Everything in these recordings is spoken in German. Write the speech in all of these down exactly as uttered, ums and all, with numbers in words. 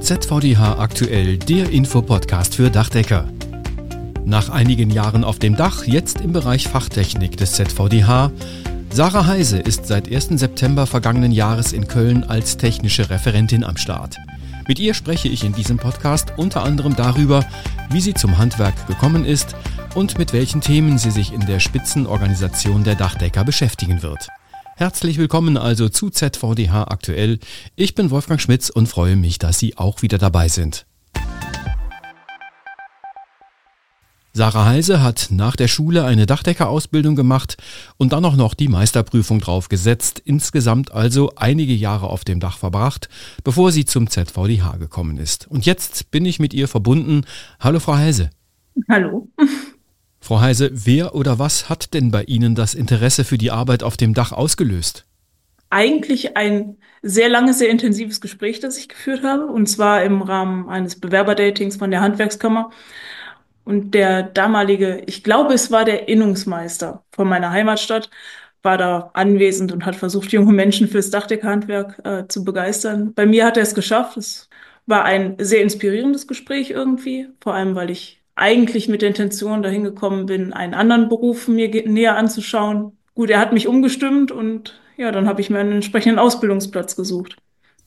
Z V D H aktuell, der Infopodcast für Dachdecker. Nach einigen Jahren auf dem Dach, jetzt im Bereich Fachtechnik des Z V D H. Sarah Heise ist seit ersten September vergangenen Jahres in Köln als technische Referentin am Start. Mit ihr spreche ich in diesem Podcast unter anderem darüber, wie sie zum Handwerk gekommen ist und mit welchen Themen sie sich in der Spitzenorganisation der Dachdecker beschäftigen wird. Herzlich willkommen also zu Z V D H aktuell. Ich bin Wolfgang Schmitz und freue mich, dass Sie auch wieder dabei sind. Sarah Heise hat nach der Schule eine Dachdeckerausbildung gemacht und dann auch noch die Meisterprüfung draufgesetzt. Insgesamt also einige Jahre auf dem Dach verbracht, bevor sie zum Z V D H gekommen ist. Und jetzt bin ich mit ihr verbunden. Hallo Frau Heise. Hallo. Frau Heise, wer oder was hat denn bei Ihnen das Interesse für die Arbeit auf dem Dach ausgelöst? Eigentlich ein sehr langes, sehr intensives Gespräch, das ich geführt habe, und zwar im Rahmen eines Bewerberdatings von der Handwerkskammer. Und der damalige, ich glaube, es war der Innungsmeister von meiner Heimatstadt, war da anwesend und hat versucht, junge Menschen fürs Dachdeckerhandwerk äh, zu begeistern. Bei mir hat er es geschafft. Es war ein sehr inspirierendes Gespräch irgendwie, vor allem, weil ich eigentlich mit der Intention dahin gekommen bin, einen anderen Beruf mir ge- näher anzuschauen. Gut, er hat mich umgestimmt und ja, dann habe ich mir einen entsprechenden Ausbildungsplatz gesucht.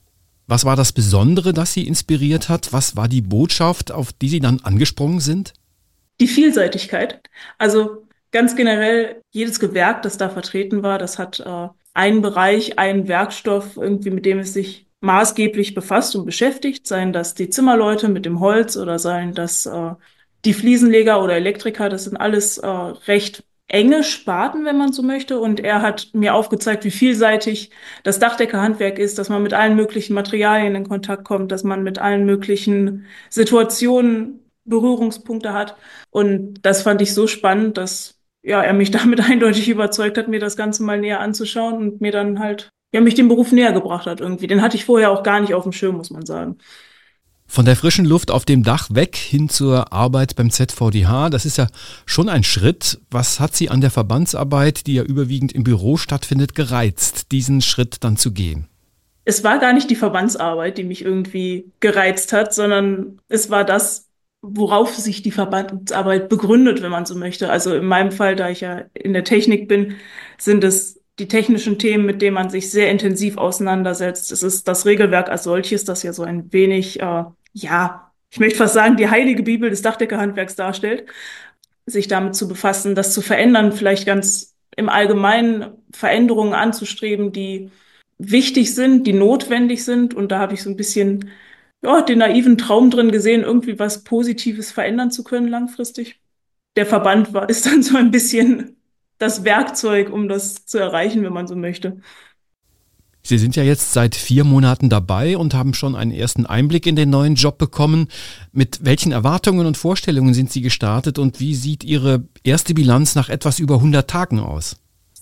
Was war das Besondere, das Sie inspiriert hat? Was war die Botschaft, auf die Sie dann angesprungen sind? Die Vielseitigkeit. Also ganz generell, jedes Gewerk, das da vertreten war, das hat äh, einen Bereich, einen Werkstoff, irgendwie mit dem es sich maßgeblich befasst und beschäftigt, seien das die Zimmerleute mit dem Holz oder seien das äh, die Fliesenleger oder Elektriker. Das sind alles äh, recht enge Sparten, wenn man so möchte. Und er hat mir aufgezeigt, wie vielseitig das Dachdeckerhandwerk ist, dass man mit allen möglichen Materialien in Kontakt kommt, dass man mit allen möglichen Situationen Berührungspunkte hat. Und das fand ich so spannend, dass ja, er mich damit eindeutig überzeugt hat, mir das Ganze mal näher anzuschauen und mir dann halt, ja, mich dem Beruf näher gebracht hat irgendwie. Den hatte ich vorher auch gar nicht auf dem Schirm, muss man sagen. Von der frischen Luft auf dem Dach weg hin zur Arbeit beim Z V D H, das ist ja schon ein Schritt. Was hat Sie an der Verbandsarbeit, die ja überwiegend im Büro stattfindet, gereizt, diesen Schritt dann zu gehen? Es war gar nicht die Verbandsarbeit, die mich irgendwie gereizt hat, sondern es war das, worauf sich die Verbandsarbeit begründet, wenn man so möchte. Also in meinem Fall, da ich ja in der Technik bin, sind es die technischen Themen, mit denen man sich sehr intensiv auseinandersetzt. Es ist das Regelwerk als solches, das ja so ein wenig, äh, ja, ich möchte fast sagen, die heilige Bibel des Dachdeckerhandwerks darstellt. Sich damit zu befassen, das zu verändern, vielleicht ganz im Allgemeinen Veränderungen anzustreben, die wichtig sind, die notwendig sind. Und da habe ich so ein bisschen ja, den naiven Traum drin gesehen, irgendwie was Positives verändern zu können langfristig. Der Verband war, ist dann so ein bisschen das Werkzeug, um das zu erreichen, wenn man so möchte. Sie sind ja jetzt seit vier Monaten dabei und haben schon einen ersten Einblick in den neuen Job bekommen. Mit welchen Erwartungen und Vorstellungen sind Sie gestartet und wie sieht Ihre erste Bilanz nach etwas über hundert Tagen aus?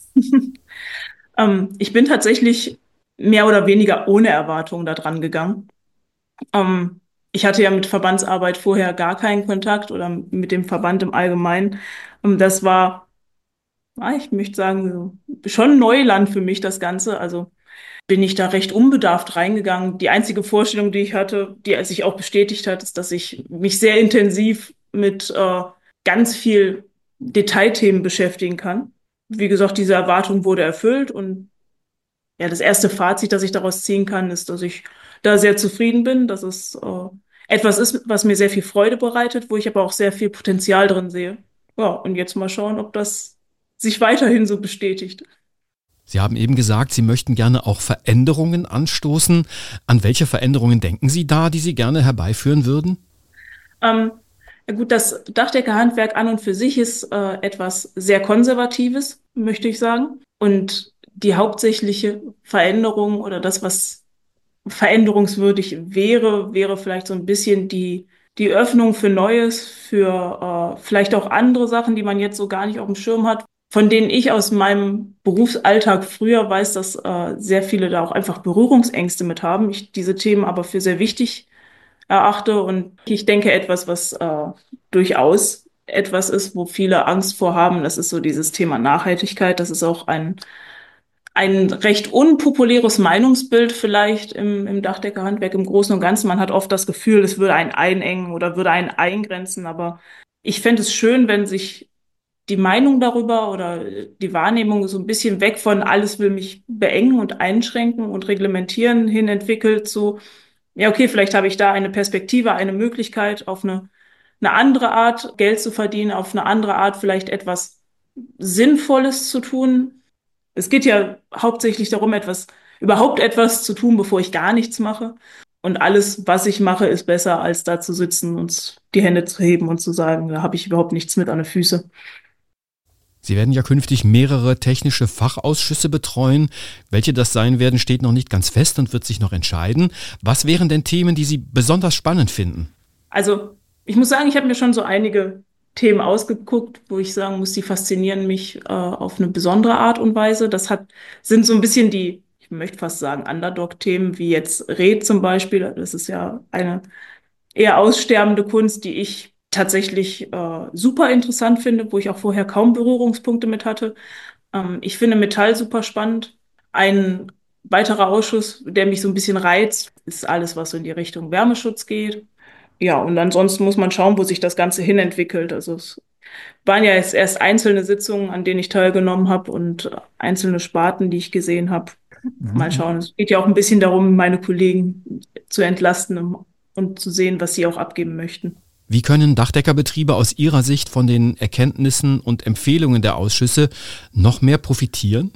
ähm, ich bin tatsächlich mehr oder weniger ohne Erwartungen da dran gegangen. Ähm, ich hatte ja mit Verbandsarbeit vorher gar keinen Kontakt oder mit dem Verband im Allgemeinen. Ähm, das war, ah, ich möchte sagen, so, schon Neuland für mich, das Ganze. Also bin ich da recht unbedarft reingegangen. Die einzige Vorstellung, die ich hatte, die sich auch bestätigt hat, ist, dass ich mich sehr intensiv mit äh, ganz viel Detailthemen beschäftigen kann. Wie gesagt, diese Erwartung wurde erfüllt und ja, das erste Fazit, das ich daraus ziehen kann, ist, dass ich da sehr zufrieden bin, dass es äh, etwas ist, was mir sehr viel Freude bereitet, wo ich aber auch sehr viel Potenzial drin sehe. Ja, und jetzt mal schauen, ob das sich weiterhin so bestätigt. Sie haben eben gesagt, Sie möchten gerne auch Veränderungen anstoßen. An welche Veränderungen denken Sie da, die Sie gerne herbeiführen würden? Ähm, ja gut, das Dachdeckerhandwerk an und für sich ist äh, etwas sehr Konservatives, möchte ich sagen. Und die hauptsächliche Veränderung oder das, was veränderungswürdig wäre, wäre vielleicht so ein bisschen die, die Öffnung für Neues, für äh, vielleicht auch andere Sachen, die man jetzt so gar nicht auf dem Schirm hat, von denen ich aus meinem Berufsalltag früher weiß, dass äh, sehr viele da auch einfach Berührungsängste mit haben. Ich diese Themen aber für sehr wichtig erachte und ich denke etwas, was äh, durchaus etwas ist, wo viele Angst vor haben. Das ist so dieses Thema Nachhaltigkeit. Das ist auch ein ein recht unpopuläres Meinungsbild vielleicht im, im Dachdeckerhandwerk im Großen und Ganzen. Man hat oft das Gefühl, es würde einen einengen oder würde einen eingrenzen, aber ich fände es schön, wenn sich die Meinung darüber oder die Wahrnehmung so ein bisschen weg von alles will mich beengen und einschränken und reglementieren hin entwickelt zu, ja, okay, vielleicht habe ich da eine Perspektive, eine Möglichkeit auf eine, eine andere Art Geld zu verdienen, auf eine andere Art vielleicht etwas Sinnvolles zu tun. Es geht ja hauptsächlich darum, etwas, überhaupt etwas zu tun, bevor ich gar nichts mache. Und alles, was ich mache, ist besser, als da zu sitzen und die Hände zu heben und zu sagen, da habe ich überhaupt nichts mit an den Füßen. Sie werden ja künftig mehrere technische Fachausschüsse betreuen. Welche das sein werden, steht noch nicht ganz fest und wird sich noch entscheiden. Was wären denn Themen, die Sie besonders spannend finden? Also ich muss sagen, ich habe mir schon so einige Themen ausgeguckt, wo ich sagen muss, die faszinieren mich äh, auf eine besondere Art und Weise. Das hat, sind so ein bisschen die, ich möchte fast sagen, Underdog-Themen, wie jetzt Red zum Beispiel. Das ist ja eine eher aussterbende Kunst, die ich tatsächlich äh, super interessant finde, wo ich auch vorher kaum Berührungspunkte mit hatte. Ähm, ich finde Metall super spannend. Ein weiterer Ausschuss, der mich so ein bisschen reizt, ist alles, was so in die Richtung Wärmeschutz geht. Ja, und ansonsten muss man schauen, wo sich das Ganze hinentwickelt. Also es waren ja jetzt erst einzelne Sitzungen, an denen ich teilgenommen habe und einzelne Sparten, die ich gesehen habe. Mal schauen. Es geht ja auch ein bisschen darum, meine Kollegen zu entlasten um- und zu sehen, was sie auch abgeben möchten. Wie können Dachdeckerbetriebe aus Ihrer Sicht von den Erkenntnissen und Empfehlungen der Ausschüsse noch mehr profitieren?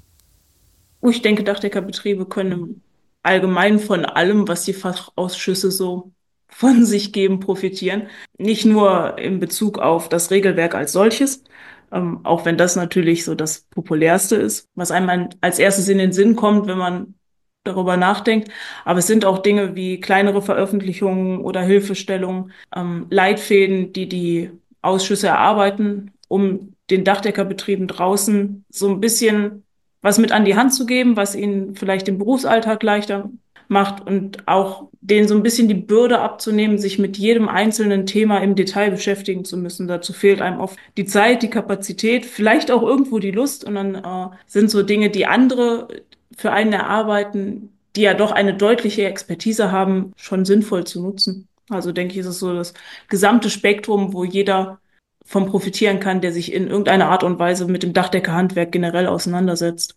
Oh, ich denke, Dachdeckerbetriebe können allgemein von allem, was die Fachausschüsse so von sich geben, profitieren. Nicht nur in Bezug auf das Regelwerk als solches, ähm, auch wenn das natürlich so das Populärste ist, was einem ein- als erstes in den Sinn kommt, wenn man darüber nachdenkt. Aber es sind auch Dinge wie kleinere Veröffentlichungen oder Hilfestellungen, ähm, Leitfäden, die die Ausschüsse erarbeiten, um den Dachdeckerbetrieben draußen so ein bisschen was mit an die Hand zu geben, was ihnen vielleicht den Berufsalltag leichter macht und auch denen so ein bisschen die Bürde abzunehmen, sich mit jedem einzelnen Thema im Detail beschäftigen zu müssen. Dazu fehlt einem oft die Zeit, die Kapazität, vielleicht auch irgendwo die Lust. Und dann äh, sind so Dinge, die andere für einen erarbeiten, die ja doch eine deutliche Expertise haben, schon sinnvoll zu nutzen. Also denke ich, ist es so das gesamte Spektrum, wo jeder von profitieren kann, der sich in irgendeiner Art und Weise mit dem Dachdeckerhandwerk generell auseinandersetzt.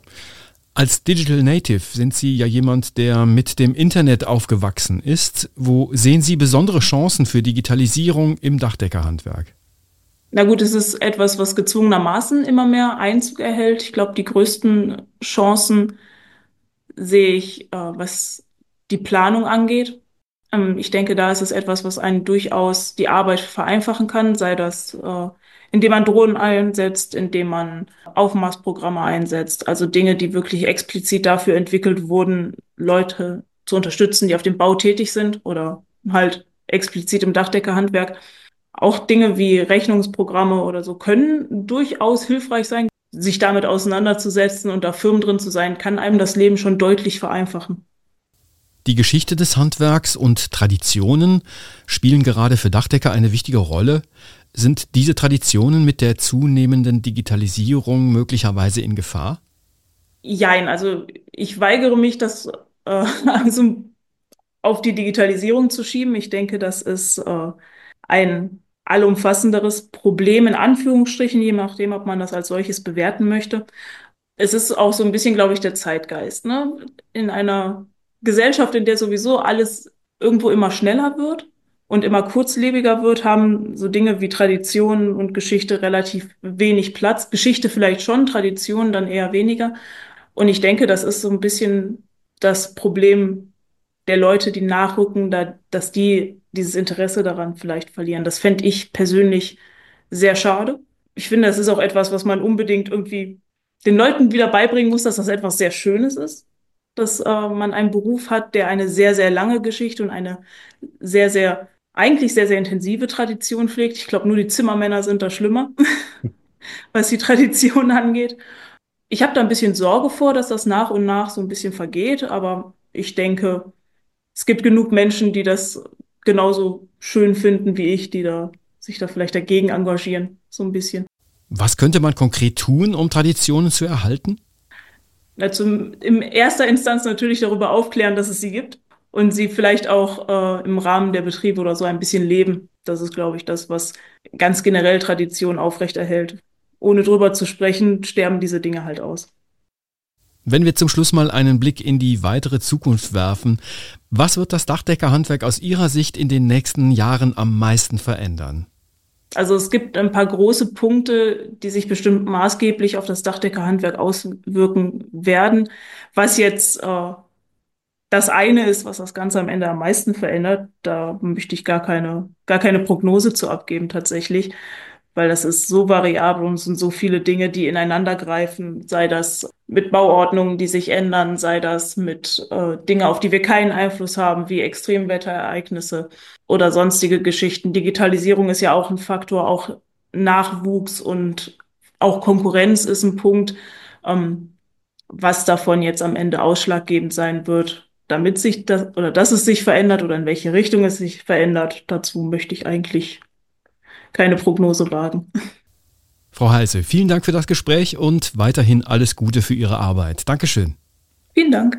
Als Digital Native sind Sie ja jemand, der mit dem Internet aufgewachsen ist. Wo sehen Sie besondere Chancen für Digitalisierung im Dachdeckerhandwerk? Na gut, es ist etwas, was gezwungenermaßen immer mehr Einzug erhält. Ich glaube, die größten Chancen sehe ich, äh, was die Planung angeht. Ähm, ich denke, da ist es etwas, was einen durchaus die Arbeit vereinfachen kann, sei das, äh, indem man Drohnen einsetzt, indem man Aufmaßprogramme einsetzt, also Dinge, die wirklich explizit dafür entwickelt wurden, Leute zu unterstützen, die auf dem Bau tätig sind oder halt explizit im Dachdeckerhandwerk. Auch Dinge wie Rechnungsprogramme oder so können durchaus hilfreich sein. Sich damit auseinanderzusetzen und da firm drin zu sein, kann einem das Leben schon deutlich vereinfachen. Die Geschichte des Handwerks und Traditionen spielen gerade für Dachdecker eine wichtige Rolle. Sind diese Traditionen mit der zunehmenden Digitalisierung möglicherweise in Gefahr? Jein, also ich weigere mich, das äh, also auf die Digitalisierung zu schieben. Ich denke, das ist äh, ein allumfassenderes Problem in Anführungsstrichen, je nachdem, ob man das als solches bewerten möchte. Es ist auch so ein bisschen, glaube ich, der Zeitgeist, ne? In einer Gesellschaft, in der sowieso alles irgendwo immer schneller wird und immer kurzlebiger wird, haben so Dinge wie Tradition und Geschichte relativ wenig Platz. Geschichte vielleicht schon, Tradition dann eher weniger. Und ich denke, das ist so ein bisschen das Problem der Leute, die nachrücken, da, dass die dieses Interesse daran vielleicht verlieren. Das fände ich persönlich sehr schade. Ich finde, das ist auch etwas, was man unbedingt irgendwie den Leuten wieder beibringen muss, dass das etwas sehr Schönes ist, dass äh, man einen Beruf hat, der eine sehr, sehr lange Geschichte und eine sehr, sehr, eigentlich sehr, sehr intensive Tradition pflegt. Ich glaube, nur die Zimmermänner sind da schlimmer, was die Tradition angeht. Ich habe da ein bisschen Sorge vor, dass das nach und nach so ein bisschen vergeht, aber ich denke, es gibt genug Menschen, die das genauso schön finden wie ich, die da sich da vielleicht dagegen engagieren, so ein bisschen. Was könnte man konkret tun, um Traditionen zu erhalten? Na, zum, in erster Instanz natürlich darüber aufklären, dass es sie gibt und sie vielleicht auch äh, im Rahmen der Betriebe oder so ein bisschen leben. Das ist, glaube ich, das, was ganz generell Tradition aufrechterhält. Ohne drüber zu sprechen, sterben diese Dinge halt aus. Wenn wir zum Schluss mal einen Blick in die weitere Zukunft werfen, was wird das Dachdeckerhandwerk aus Ihrer Sicht in den nächsten Jahren am meisten verändern? Also es gibt ein paar große Punkte, die sich bestimmt maßgeblich auf das Dachdeckerhandwerk auswirken werden. Was jetzt äh, das eine ist, was das Ganze am Ende am meisten verändert, da möchte ich gar keine, gar keine Prognose zu abgeben tatsächlich, weil das ist so variabel und es sind so viele Dinge, die ineinander greifen, sei das mit Bauordnungen, die sich ändern, sei das mit äh, Dingen, auf die wir keinen Einfluss haben, wie Extremwetterereignisse oder sonstige Geschichten. Digitalisierung ist ja auch ein Faktor, auch Nachwuchs und auch Konkurrenz ist ein Punkt, ähm, was davon jetzt am Ende ausschlaggebend sein wird, damit sich das oder dass es sich verändert oder in welche Richtung es sich verändert. Dazu möchte ich eigentlich keine Prognose wagen. Frau Heise, vielen Dank für das Gespräch und weiterhin alles Gute für Ihre Arbeit. Dankeschön. Vielen Dank.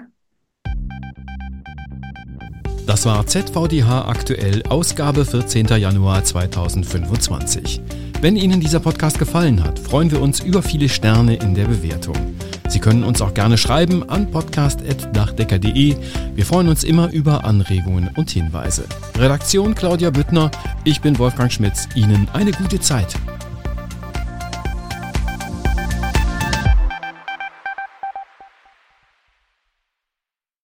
Das war Z V D H aktuell, Ausgabe vierzehnten Januar zweitausendfünfundzwanzig. Wenn Ihnen dieser Podcast gefallen hat, freuen wir uns über viele Sterne in der Bewertung. Sie können uns auch gerne schreiben an podcast at dachdecker punkt de. Wir freuen uns immer über Anregungen und Hinweise. Redaktion Claudia Büttner, ich bin Wolfgang Schmitz. Ihnen eine gute Zeit.